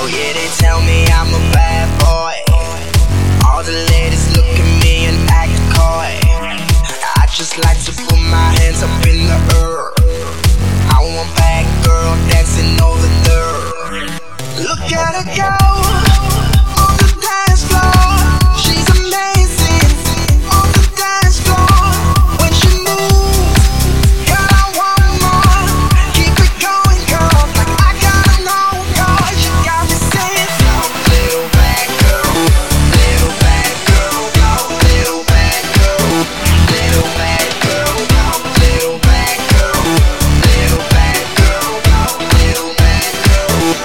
Oh yeah, they tell me I'm a bad boy. All the ladies look at me and act coy. I just like to put my hands up in the air. I want bad girl dancing over there. Look at her go on the dance floor. She's amazing on the dance floor. When she moves, girl, I want more. Keep it going, girl, like I gotta know, girl. You got me saying, go, little bad girl, little bad girl, go, little bad girl, little bad girl, go, little bad girl, little bad girl, go, little bad girl, little bad girl, little bad girl.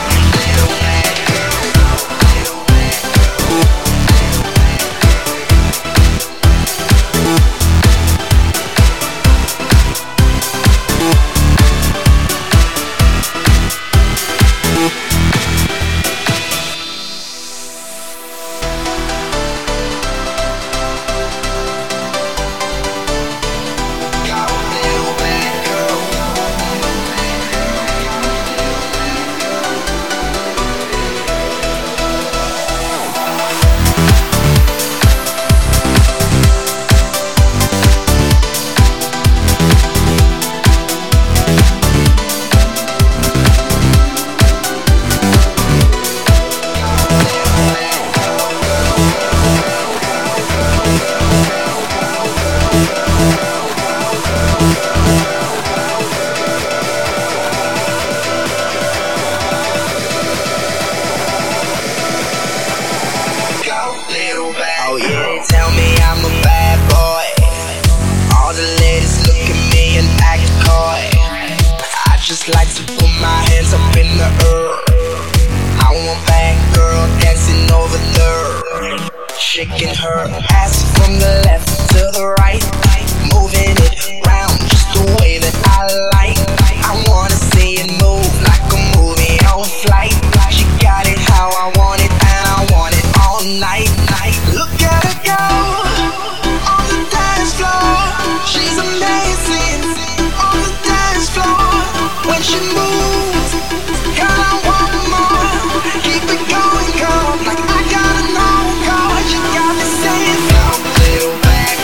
Oh yeah, they tell me I'm a bad boy. All the ladies look at me and act coy. I just like to put my hands up in the air. I want bad girl dancing over there, shaking her ass from the left to the right, moving it round just the way that I like. I wanna see it move like a movie on flight. She got it how I want it and I want it all night. Look at her go on the dance floor. She's amazing on the dance floor. When she moves, girl, I want more. Keep it going, girl, like I gotta know, girl. You got me saying, go, little bad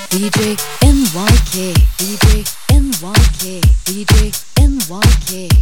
DJ NYK, DJ NYK, DJ NYK.